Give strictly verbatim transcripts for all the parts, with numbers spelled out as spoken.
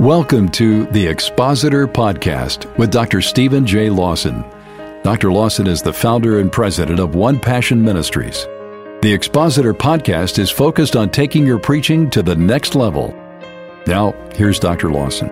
Welcome to the Expositor Podcast with Doctor Stephen J. Lawson. Doctor Lawson is the founder and president of One Passion Ministries. The Expositor Podcast is focused on taking your preaching to the next level. Now, here's Doctor Lawson.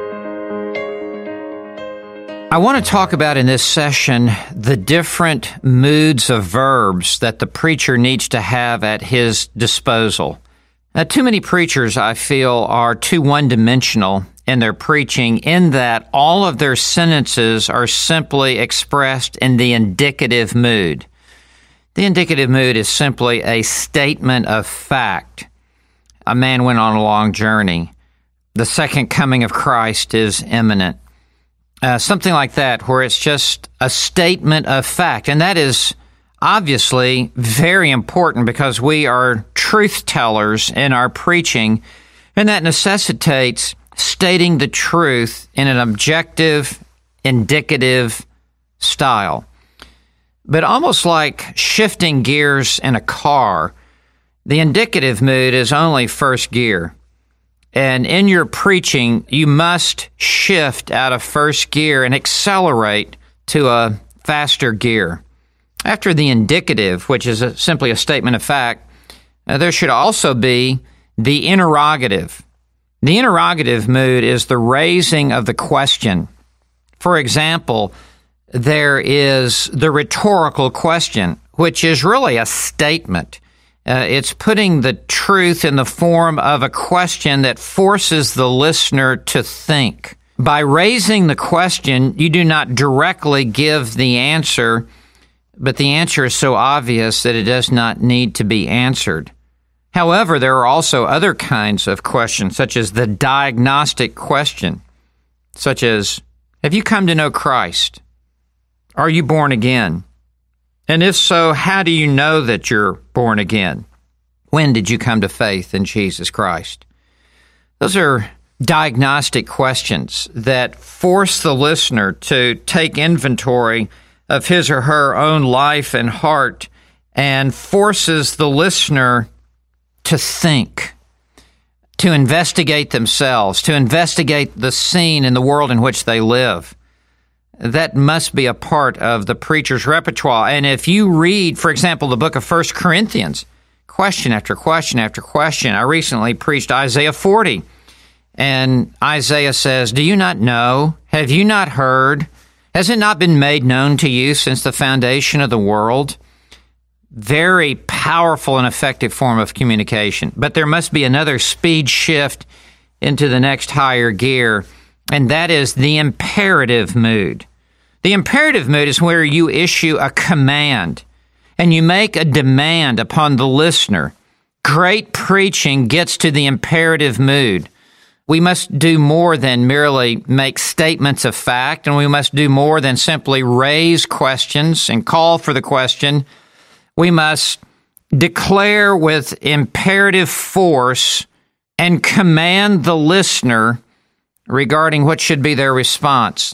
I want to talk about in this session the different moods of verbs that the preacher needs to have at his disposal. Now, too many preachers, I feel, are too one-dimensional in their preaching in that all of their sentences are simply expressed in the indicative mood. The indicative mood is simply a statement of fact. A man went on a long journey. The second coming of Christ is imminent. Uh, something like that, where it's just a statement of fact. And that is obviously very important because we are truth tellers in our preaching, and that necessitates stating the truth in an objective, indicative style. But almost like shifting gears in a car, the indicative mood is only first gear. And in your preaching, you must shift out of first gear and accelerate to a faster gear. After the indicative, which is a, simply a statement of fact, uh, there should also be the interrogative. The interrogative mood is the raising of the question. For example, there is the rhetorical question, which is really a statement. Uh, it's putting the truth in the form of a question that forces the listener to think. By raising the question, you do not directly give the answer, but the answer is so obvious that it does not need to be answered. However, there are also other kinds of questions, such as the diagnostic question, such as, have you come to know Christ? Are you born again? And if so, how do you know that you're born again? When did you come to faith in Jesus Christ? Those are diagnostic questions that force the listener to take inventory of his or her own life and heart and forces the listener to think, to investigate themselves, to investigate the scene in the world in which they live. That must be a part of the preacher's repertoire. And if you read, for example, the book of First Corinthians, question after question after question, I recently preached Isaiah forty, and Isaiah says, do you not know? Have you not heard? Has it not been made known to you since the foundation of the world? Very powerful and effective form of communication. But there must be another speed shift into the next higher gear, and that is the imperative mood. The imperative mood is where you issue a command and you make a demand upon the listener. Great preaching gets to the imperative mood. We must do more than merely make statements of fact, and we must do more than simply raise questions and call for the question. We must declare with imperative force and command the listener regarding what should be their response.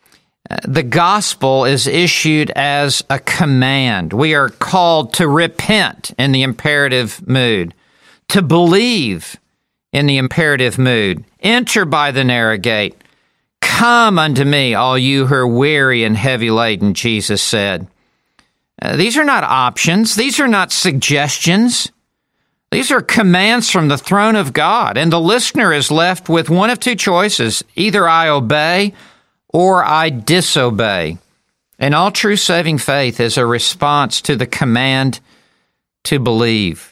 The gospel is issued as a command. We are called to repent in the imperative mood, to believe in the imperative mood, enter by the narrow gate. Come unto me, all you who are weary and heavy laden, Jesus said. Uh, these are not options. These are not suggestions. These are commands from the throne of God, and the listener is left with one of two choices. Either I obey or I disobey. And all true saving faith is a response to the command to believe.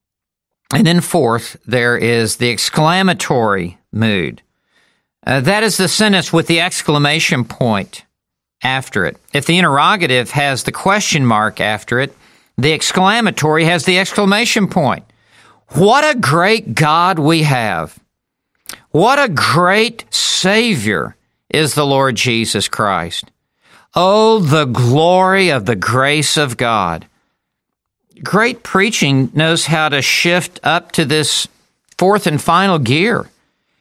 And then fourth, there is the exclamatory mood. Uh, that is the sentence with the exclamation point after it. If the interrogative has the question mark after it, the exclamatory has the exclamation point. What a great God we have. What a great Savior is the Lord Jesus Christ. Oh, the glory of the grace of God. Great preaching knows how to shift up to this fourth and final gear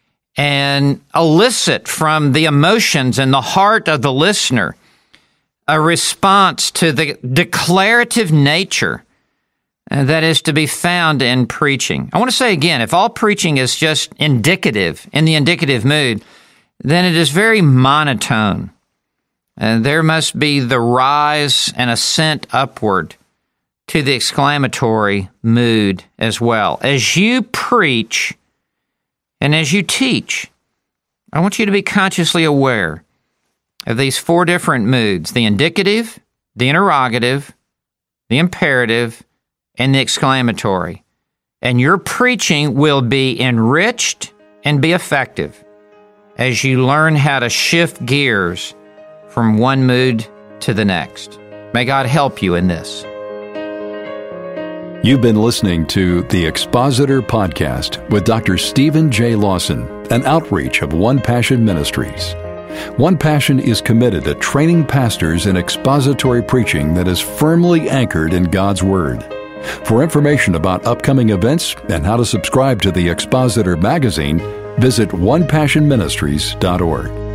and elicit from the emotions and the heart of the listener a response to the declarative nature uh, that is to be found in preaching. I want to say again, if all preaching is just indicative, in the indicative mood, then it is very monotone. And there must be the rise and ascent upward to the exclamatory mood as well. As you preach and as you teach, I want you to be consciously aware of these four different moods: the indicative, the interrogative, the imperative, and the exclamatory. And your preaching will be enriched and be effective as you learn how to shift gears from one mood to the next. May God help you in this. You've been listening to the Expositor Podcast with Doctor Stephen J. Lawson, an outreach of One Passion Ministries. One Passion is committed to training pastors in expository preaching that is firmly anchored in God's Word. For information about upcoming events and how to subscribe to the Expositor magazine, visit one passion ministries dot org.